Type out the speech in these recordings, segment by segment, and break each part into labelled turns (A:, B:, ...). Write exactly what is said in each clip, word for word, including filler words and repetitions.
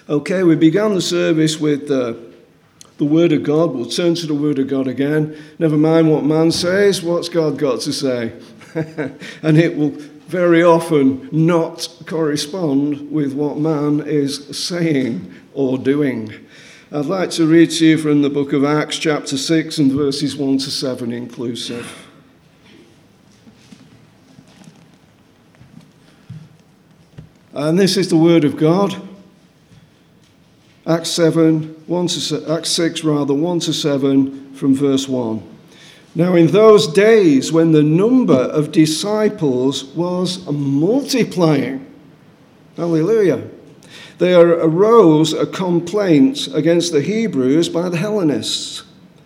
A: Okay, we began the service with uh, the Word of God. We'll turn to the Word of God again. Never mind what man says, what's God got to say? And it will very often not correspond with what man is saying or doing. I'd like to read to you from the book of Acts, chapter six, and verses one to seven inclusive. And this is the Word of God. Acts seven, one to Acts six rather, one to seven from verse one. Now in those days when the number of disciples was multiplying, hallelujah, there arose a complaint against the Hebrews by the Hellenists.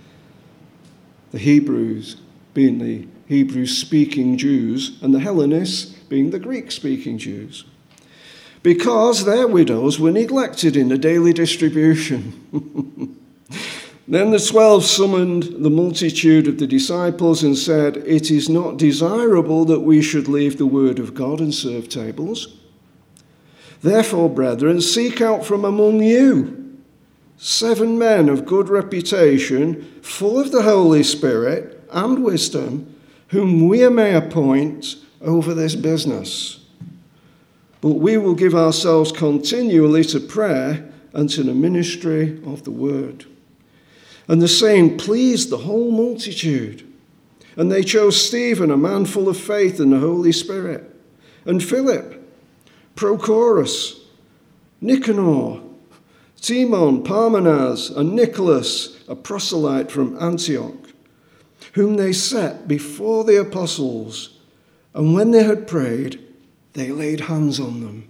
A: The Hebrews being the Hebrew-speaking Jews, and the Hellenists being the Greek-speaking Jews, because their widows were neglected in the daily distribution. Then the twelve summoned the multitude of the disciples and said, "It is not desirable that we should leave the word of God and serve tables. Therefore, brethren, seek out from among you seven men of good reputation, full of the Holy Spirit and wisdom, whom we may appoint over this business. But we will give ourselves continually to prayer and to the ministry of the word." And the saying pleased the whole multitude. And they chose Stephen, a man full of faith and the Holy Spirit, and Philip, Prochorus, Nicanor, Timon, Parmenas, and Nicholas, a proselyte from Antioch, whom they set before the apostles. And when they had prayed, they laid hands on them.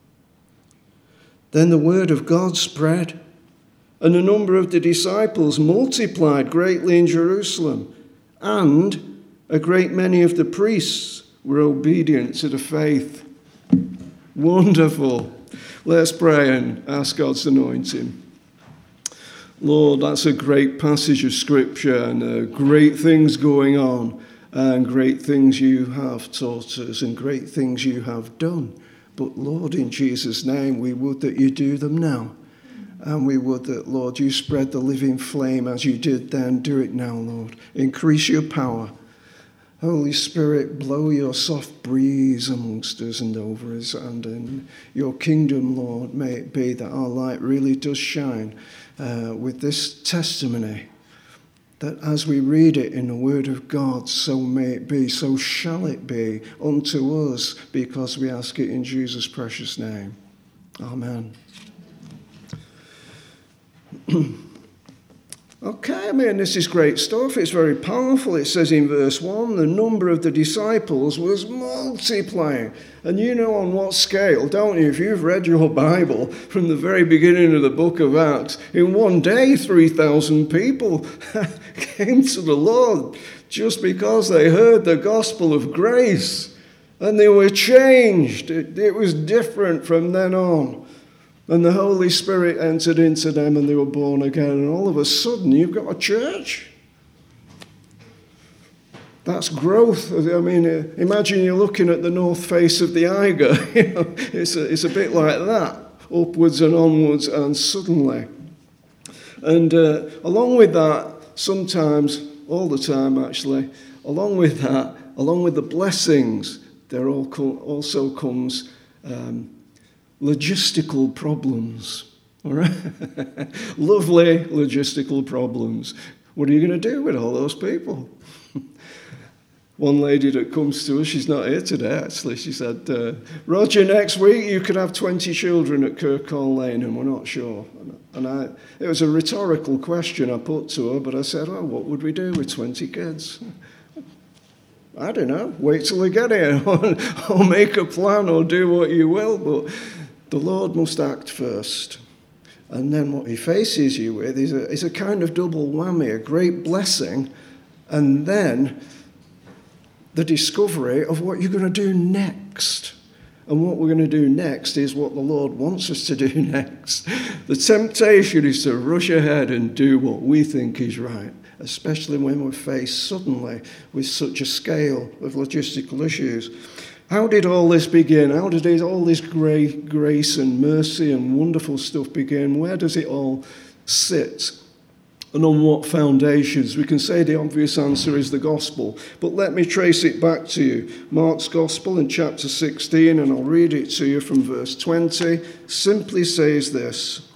A: Then the word of God spread, and the number of the disciples multiplied greatly in Jerusalem, and a great many of the priests were obedient to the faith. Wonderful. Let's pray and ask God's anointing. Lord, that's a great passage of Scripture, and uh, great things going on, and great things you have taught us, and great things you have done. But Lord, in Jesus' name, we would that you do them now. And we would that, Lord, you spread the living flame as you did then. Do it now, Lord. Increase your power. Holy Spirit, blow your soft breeze amongst us and over us. And in your kingdom, Lord, may it be that our light really does shine uh, with this testimony, that as we read it in the word of God, so may it be, so shall it be unto us, because we ask it in Jesus' precious name. Amen. Okay, I mean, this is great stuff. It's very powerful. It says in verse one, the number of the disciples was multiplying. And you know on what scale, don't you? If you've read your Bible from the very beginning of the book of Acts, in one day, three thousand people came to the Lord just because they heard the gospel of grace. And they were changed. It, it was different from then on. And the Holy Spirit entered into them and they were born again. And all of a sudden, you've got a church. That's growth. I mean, imagine you're looking at the north face of the Eiger. You know, it's, a, it's a bit like that, upwards and onwards and suddenly. And uh, along with that, sometimes, all the time actually, along with that, along with the blessings, there all co- also comes Um, logistical problems, all right? Lovely logistical problems. What are you going to do with all those people? One lady that comes to us, she's not here today actually, she said, uh, Roger, next week you could have twenty children at Kirkconnell Lane and we're not sure. And I, it was a rhetorical question I put to her, but I said, oh, what would we do with twenty kids? I don't know, wait till we get here, or make a plan, or do what you will, but the Lord must act first. And then what he faces you with is a, is a kind of double whammy, a great blessing, and then the discovery of what you're going to do next. And what we're going to do next is what the Lord wants us to do next. The temptation is to rush ahead and do what we think is right, especially when we're faced suddenly with such a scale of logistical issues. How did all this begin? How did all this great grace and mercy and wonderful stuff begin? Where does it all sit? And on what foundations? We can say the obvious answer is the gospel, but let me trace it back to you. Mark's gospel in chapter sixteen, and I'll read it to you from verse twenty, simply says this.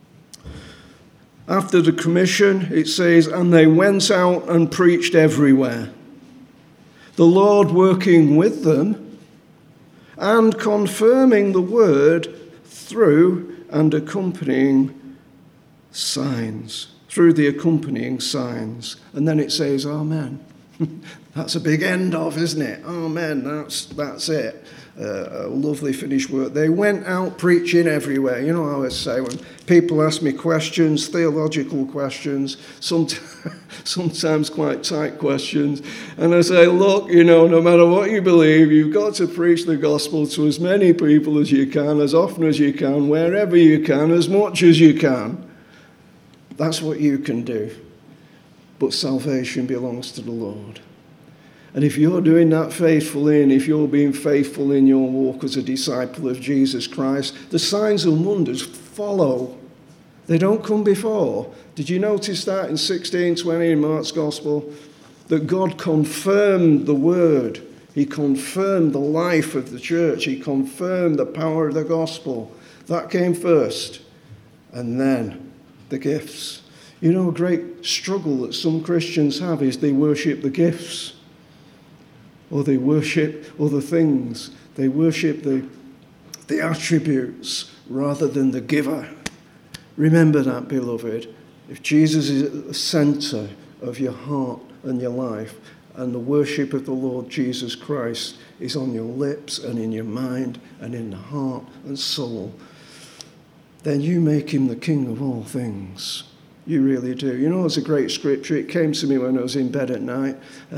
A: After the commission, it says, and they went out and preached everywhere, the Lord working with them and confirming the word through and accompanying signs. Through the accompanying signs. And then it says, Amen. That's a big end of, isn't it? Amen, that's, that's it. Uh, a lovely finished word. They went out preaching everywhere. You know, I always say when people ask me questions, theological questions, sometimes, sometimes quite tight questions, and I say, look, you know, no matter what you believe, you've got to preach the gospel to as many people as you can, as often as you can, wherever you can, as much as you can. That's what you can do. But salvation belongs to the Lord. And if you're doing that faithfully, and if you're being faithful in your walk as a disciple of Jesus Christ, the signs and wonders follow. They don't come before. Did you notice that in sixteen twenty in Mark's Gospel? That God confirmed the word. He confirmed the life of the church. He confirmed the power of the gospel. That came first. And then the gifts. You know, a great struggle that some Christians have is they worship the gifts. Or they worship other things. They worship the, the attributes rather than the giver. Remember that, beloved. If Jesus is at the center of your heart and your life, and the worship of the Lord Jesus Christ is on your lips and in your mind and in the heart and soul, then you make him the King of all things. You really do. You know, there's a great scripture. It came to me when I was in bed at night.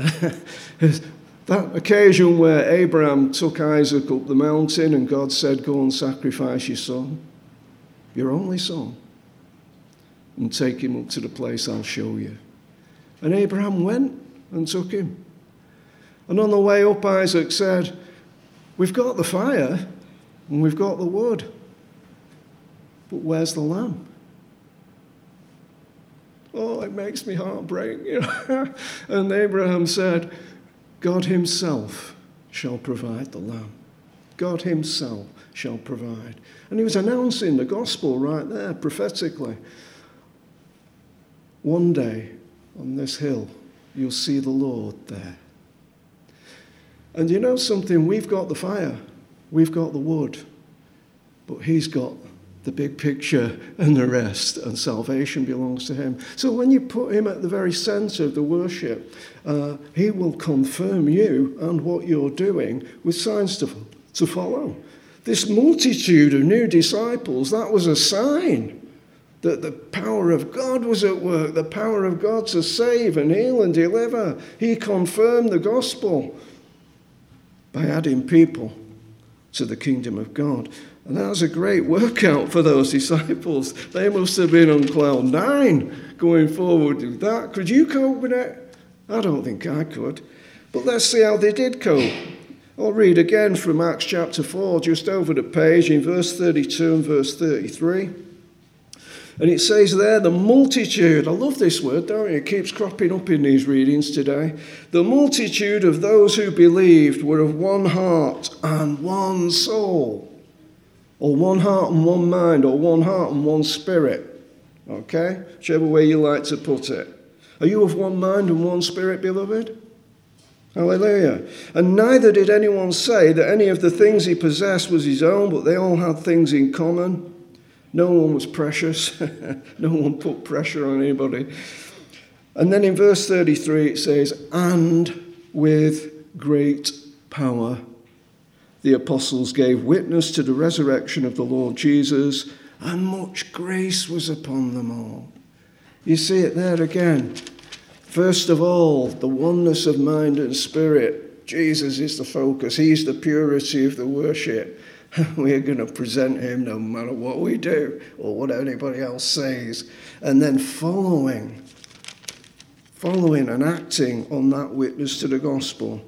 A: That occasion where Abraham took Isaac up the mountain and God said, go and sacrifice your son, your only son, and take him up to the place I'll show you. And Abraham went and took him. And on the way up, Isaac said, we've got the fire and we've got the wood, but where's the lamb? Oh, it makes me heart break. You know? And Abraham said, God himself shall provide the lamb. God himself shall provide. And he was announcing the gospel right there, prophetically. One day, on this hill, you'll see the Lord there. And you know something? We've got the fire. We've got the wood. But he's got the big picture and the rest, and salvation belongs to him. So when you put him at the very center of the worship, uh, he will confirm you and what you're doing with signs to, to follow. This multitude of new disciples, that was a sign that the power of God was at work, the power of God to save and heal and deliver. He confirmed the gospel by adding people to the kingdom of God. And that was a great workout for those disciples. They must have been on cloud nine going forward with that. Could you cope with it? I don't think I could. But let's see how they did cope. I'll read again from Acts chapter four, just over the page in verse thirty-two and verse thirty-three. And it says there, the multitude, I love this word, don't you? It keeps cropping up in these readings today. The multitude of those who believed were of one heart and one soul. Or one heart and one mind, or one heart and one spirit. Okay? Whichever way you like to put it. Are you of one mind and one spirit, beloved? Hallelujah. And neither did anyone say that any of the things he possessed was his own, but they all had things in common. No one was precious. No one put pressure on anybody. And then in verse thirty-three it says, and with great power the apostles gave witness to the resurrection of the Lord Jesus, and much grace was upon them all. You see it there again. First of all, the oneness of mind and spirit. Jesus is the focus. He's the purity of the worship. We are going to present him no matter what we do or what anybody else says. And then following, following and acting on that witness to the gospel.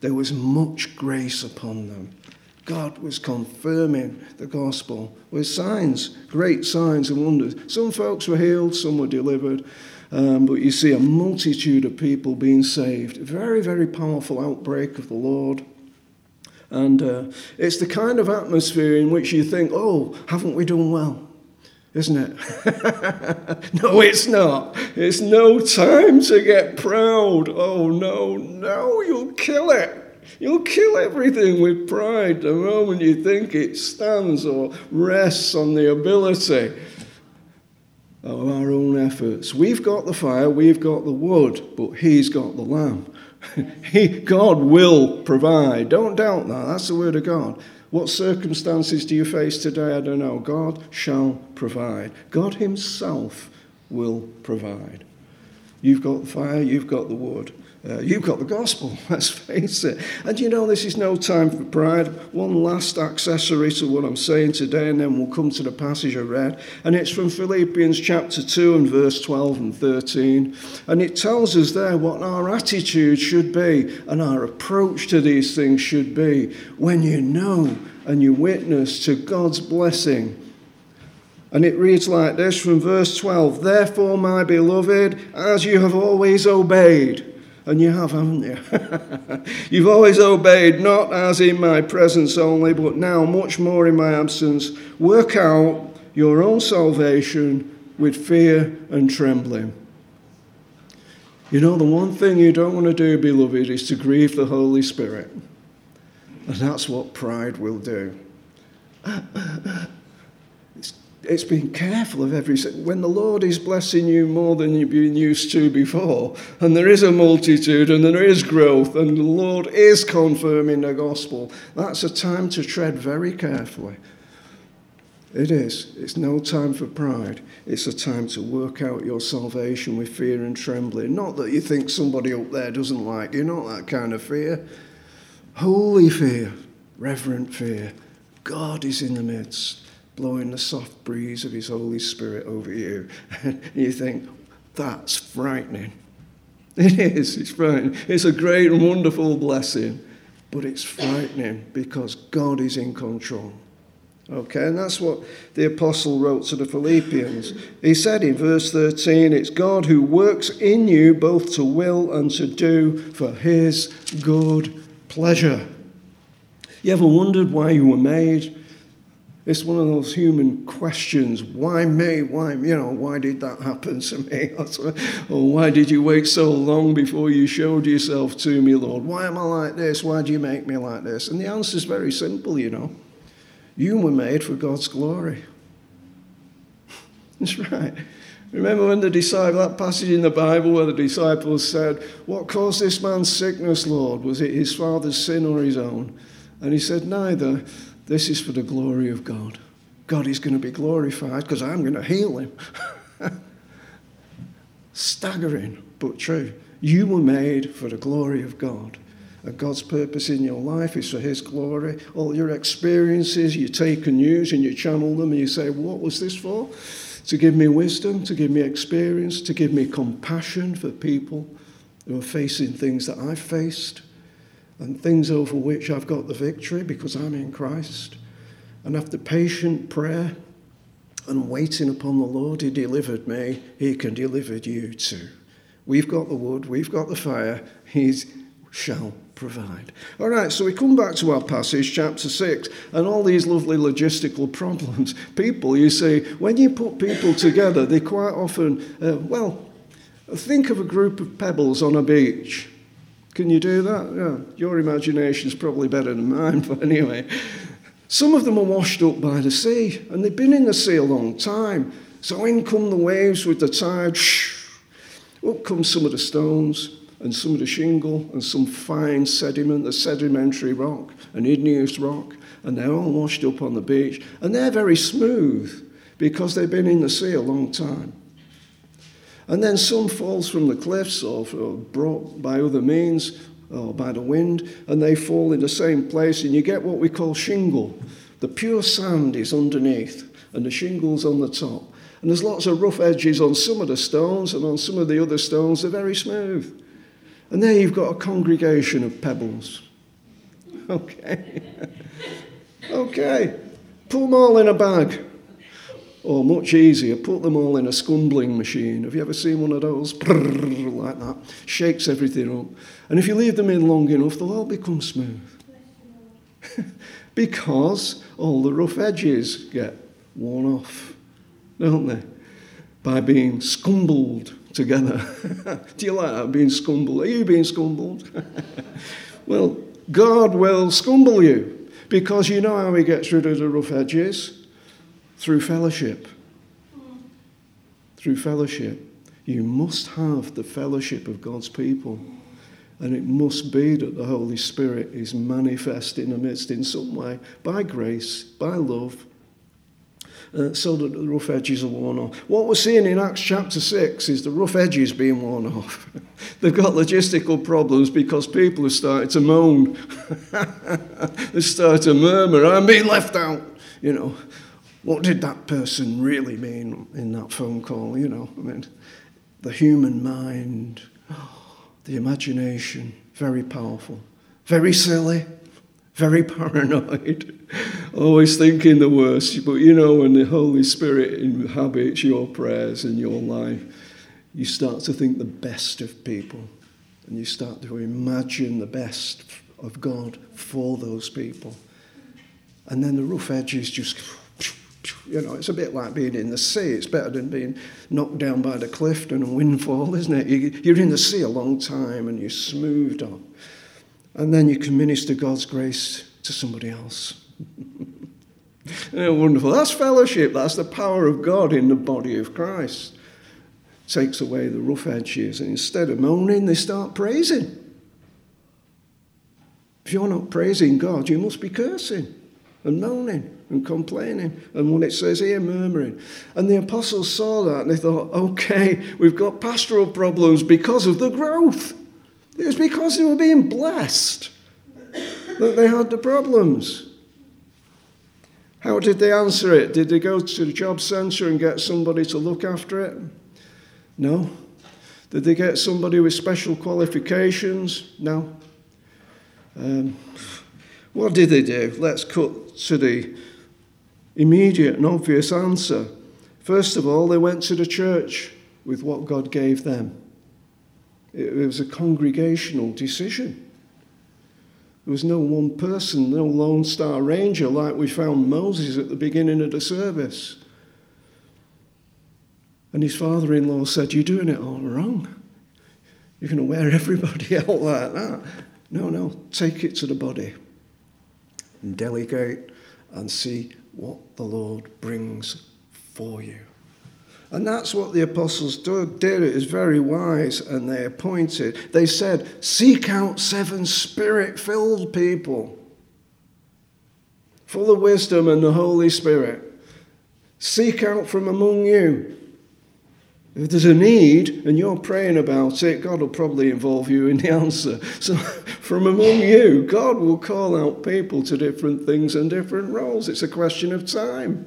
A: there was much grace upon them. God was confirming the gospel with signs, great signs and wonders. Some folks were healed, some were delivered, um, but you see a multitude of people being saved. A very, very powerful outbreak of the Lord. And uh, it's the kind of atmosphere in which you think, oh, haven't we done well? Isn't it? No, it's not. It's no time to get proud. Oh, no, no, you'll kill it. You'll kill everything with pride the moment you think it stands or rests on the ability of our own efforts. We've got the fire, we've got the wood, but he's got the lamb. he, God will provide. Don't doubt that. That's the word of God. What circumstances do you face today? I don't know. God shall provide. God himself will provide. You've got the fire, you've got the wood. Uh, you've got the gospel, let's face it. And you know, this is no time for pride. One last accessory to what I'm saying today, and then we'll come to the passage I read. And it's from Philippians chapter two and verse twelve and thirteen. And it tells us there what our attitude should be and our approach to these things should be when you know and you witness to God's blessing. And it reads like this from verse twelve, "Therefore, my beloved, as you have always obeyed," and you have, haven't you? "You've always obeyed, not as in my presence only, but now much more in my absence. Work out your own salvation with fear and trembling." You know, the one thing you don't want to do, beloved, is to grieve the Holy Spirit. And that's what pride will do. It's It's being careful of every... When the Lord is blessing you more than you've been used to before, and there is a multitude, and there is growth, and the Lord is confirming the gospel, that's a time to tread very carefully. It is. It's no time for pride. It's a time to work out your salvation with fear and trembling. Not that you think somebody up there doesn't like you, not that kind of fear. Holy fear, reverent fear. God is in the midst, blowing the soft breeze of his Holy Spirit over you. And you think, that's frightening. It is, it's frightening. It's a great and wonderful blessing, but it's frightening because God is in control. Okay, and that's what the apostle wrote to the Philippians. He said in verse thirteen, it's God who works in you both to will and to do for his good pleasure. You ever wondered why you were made? It's one of those human questions. Why me? Why, you know, why did that happen to me? Or why did you wait so long before you showed yourself to me, Lord? Why am I like this? Why do you make me like this? And the answer is very simple, you know. You were made for God's glory. That's right. Remember when the disciple, that passage in the Bible where the disciples said, "What caused this man's sickness, Lord? Was it his father's sin or his own?" And he said, "Neither. This is for the glory of God. God is going to be glorified because I'm going to heal him." Staggering, but true. You were made for the glory of God. And God's purpose in your life is for his glory. All your experiences you take and use and you channel them and you say, what was this for? To give me wisdom, to give me experience, to give me compassion for people who are facing things that I've faced and things over which I've got the victory because I'm in Christ. And after patient prayer and waiting upon the Lord, he delivered me, he can deliver you too. We've got the wood, we've got the fire, he shall provide. All right, so we come back to our passage, chapter six, and all these lovely logistical problems. People, you see, when you put people together, they quite often, uh, well, think of a group of pebbles on a beach. Can you do that? Yeah, your imagination's probably better than mine, but anyway. Some of them are washed up by the sea, and they've been in the sea a long time. So in come the waves with the tide, shh, up come some of the stones, and some of the shingle, and some fine sediment, the sedimentary rock, an igneous rock, and they're all washed up on the beach. And they're very smooth, because they've been in the sea a long time. And then some falls from the cliffs, or, or brought by other means, or by the wind, and they fall in the same place, and you get what we call shingle. The pure sand is underneath, and the shingle's on the top. And there's lots of rough edges on some of the stones, and on some of the other stones, they're very smooth. And there you've got a congregation of pebbles. Okay. Okay. Put them all in a bag. Or much easier, put them all in a scumbling machine. Have you ever seen one of those? Like that. Shakes everything up. And if you leave them in long enough, they'll all become smooth. Because all the rough edges get worn off, don't they? By being scumbled together. Do you like that, being scumbled? Are you being scumbled? Well, God will scumble you, because you know how he gets rid of the rough edges? Through fellowship. Through fellowship. You must have the fellowship of God's people. And it must be that the Holy Spirit is manifest in the midst in some way, by grace, by love, uh, so that the rough edges are worn off. What we're seeing in Acts chapter six is the rough edges being worn off. They've got logistical problems because people have started to moan. They've started to murmur, I'm being left out, you know. What did that person really mean in that phone call, you know? I mean, the human mind, the imagination, very powerful, very silly, very paranoid, always thinking the worst. But you know, when the Holy Spirit inhabits your prayers and your life, you start to think the best of people, and you start to imagine the best of God for those people. And then the rough edges just... You know, it's a bit like being in the sea. It's better than being knocked down by the cliff and a windfall, isn't it? You're in the sea a long time and you're smoothed on. And then you can minister God's grace to somebody else. Oh, wonderful. That's fellowship. That's the power of God in the body of Christ. Takes away the rough edges. And instead of moaning, they start praising. If you're not praising God, you must be cursing and moaning and complaining, and when it says here, murmuring. And the apostles saw that and they thought, okay, we've got pastoral problems because of the growth. It was because they were being blessed that they had the problems. How did they answer it? Did they go to the job centre and get somebody to look after it? No. Did they get somebody with special qualifications? No. Um, what did they do? Let's cut to the immediate and obvious answer. First of all, they went to the church with what God gave them. It was a congregational decision. There was no one person, no Lone Star Ranger like we found Moses at the beginning of the service. And his father-in-law said, you're doing it all wrong. You're going to wear everybody out like that. No, no, take it to the body and delegate and see what the Lord brings for you. And that's what the apostles did. It is very wise, and they appointed. They said, seek out seven spirit-filled people, full of wisdom and the Holy Spirit. Seek out from among you. If there's a need and you're praying about it, God will probably involve you in the answer. So from among you, God will call out people to different things and different roles. It's a question of time.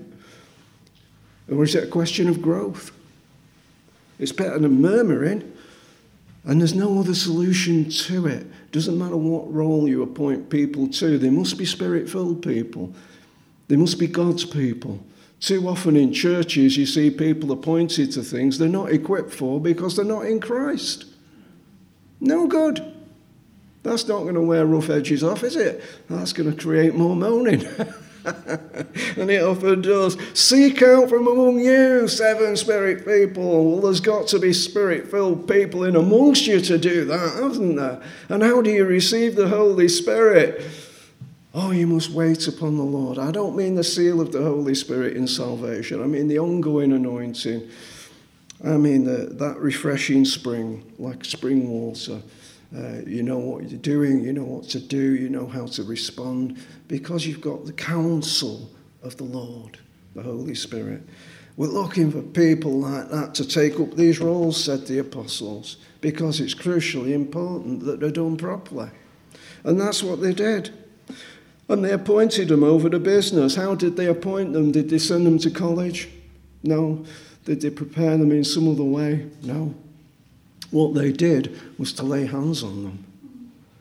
A: Or is it a question of growth? It's better than murmuring, and there's no other solution to it. Doesn't matter what role you appoint people to. They must be spirit-filled people. They must be God's people. Too often in churches you see people appointed to things they're not equipped for because they're not in Christ. No good. That's not going to wear rough edges off, is it? That's going to create more moaning. And it often does. Seek out from among you seven spirit people. Well, there's got to be spirit-filled people in amongst you to do that, hasn't there? And how do you receive the Holy Spirit? Oh, you must wait upon the Lord. I don't mean the seal of the Holy Spirit in salvation. I mean the ongoing anointing. I mean the, that refreshing spring, like spring water. Uh, you know what you're doing, you know what to do, you know how to respond, because you've got the counsel of the Lord, the Holy Spirit. We're looking for people like that to take up these roles, said the apostles, because it's crucially important that they're done properly. And that's what they did. And they appointed them over the business. How did they appoint them? Did they send them to college? No. Did they prepare them in some other way? No. What they did was to lay hands on them.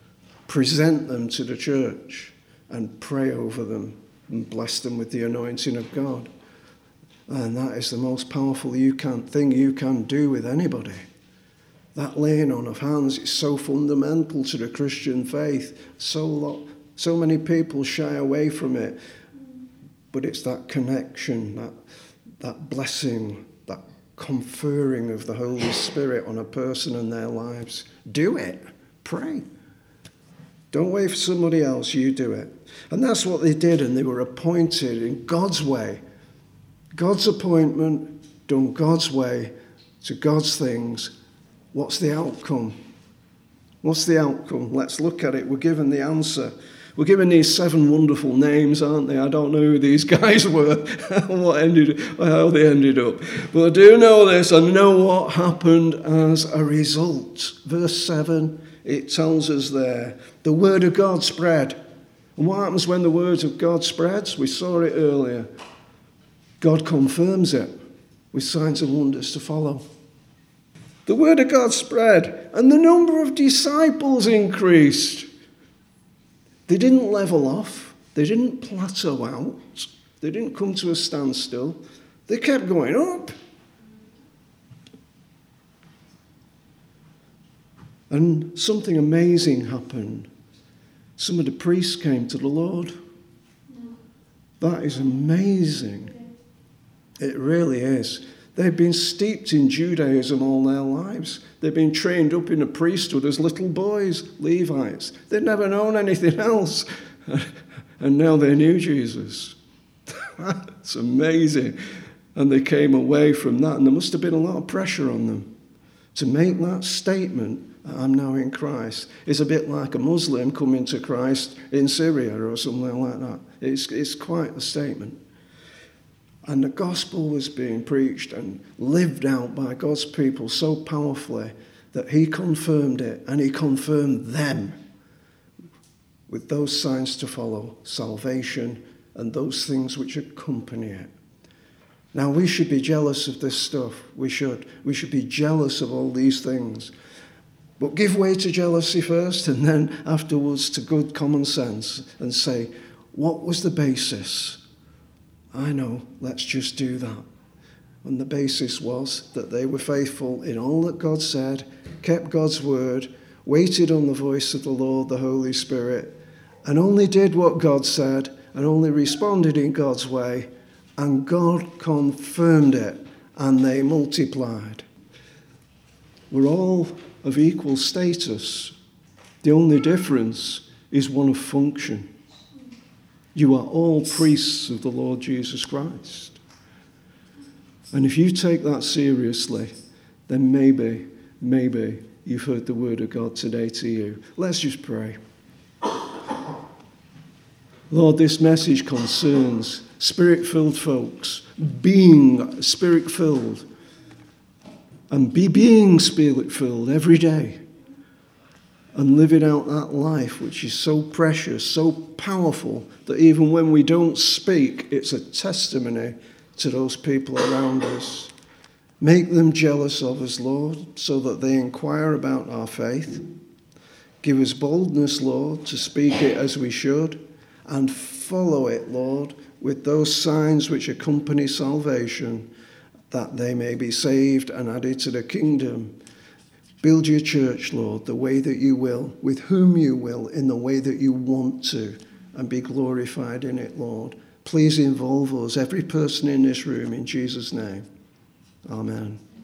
A: present them to the church, and pray over them and bless them with the anointing of God. And that is the most powerful you can, thing you can do with anybody. That laying on of hands is so fundamental to the Christian faith. So, lo- so many people shy away from it. But it's that connection, that, that blessing, that conferring of the Holy Spirit on a person and their lives. Do it. Pray. Don't wait for somebody else. You do it. And that's what they did, and they were appointed in God's way. God's appointment, done God's way, to God's things. What's the outcome? What's the outcome? Let's look at it. We're given the answer. We're given these seven wonderful names, aren't they? I don't know who these guys were, what ended, how they ended up. But I do know this. I know what happened as a result. Verse seven, it tells us there, the word of God spread. And what happens when the word of God spreads? We saw it earlier. God confirms it with signs and wonders to follow. The word of God spread, and the number of disciples increased. They didn't level off. They didn't plateau out. They didn't come to a standstill. They kept going up. And something amazing happened. Some of the priests came to the Lord. That is amazing. It really is. They've been steeped in Judaism all their lives. They've been trained up in the priesthood as little boys, Levites. They'd never known anything else. And now they knew Jesus. That's amazing. And they came away from that, and there must have been a lot of pressure on them to make that statement, I'm now in Christ. It's a bit like a Muslim coming to Christ in Syria or something like that. It's, it's quite a statement. And the gospel was being preached and lived out by God's people so powerfully that he confirmed it, and he confirmed them with those signs to follow, salvation and those things which accompany it. Now, we should be jealous of this stuff. We should. We should be jealous of all these things. But give way to jealousy first, and then afterwards to good common sense, and say, what was the basis? I know, let's just do that. And the basis was that they were faithful in all that God said, kept God's word, waited on the voice of the Lord, the Holy Spirit, and only did what God said, and only responded in God's way, and God confirmed it, and they multiplied. We're all of equal status. The only difference is one of function. You are all priests of the Lord Jesus Christ. And if you take that seriously, then maybe, maybe you've heard the word of God today to you. Let's just pray. Lord, this message concerns spirit-filled folks, being spirit-filled, and be being spirit-filled every day, and living out that life which is so precious, so powerful, that even when we don't speak, it's a testimony to those people around us. Make them jealous of us, Lord, so that they inquire about our faith. Give us boldness, Lord, to speak it as we should, and follow it, Lord, with those signs which accompany salvation, that they may be saved and added to the kingdom. Build your church, Lord, the way that you will, with whom you will, in the way that you want to, and be glorified in it, Lord. Please involve us, every person in this room, in Jesus' name. Amen.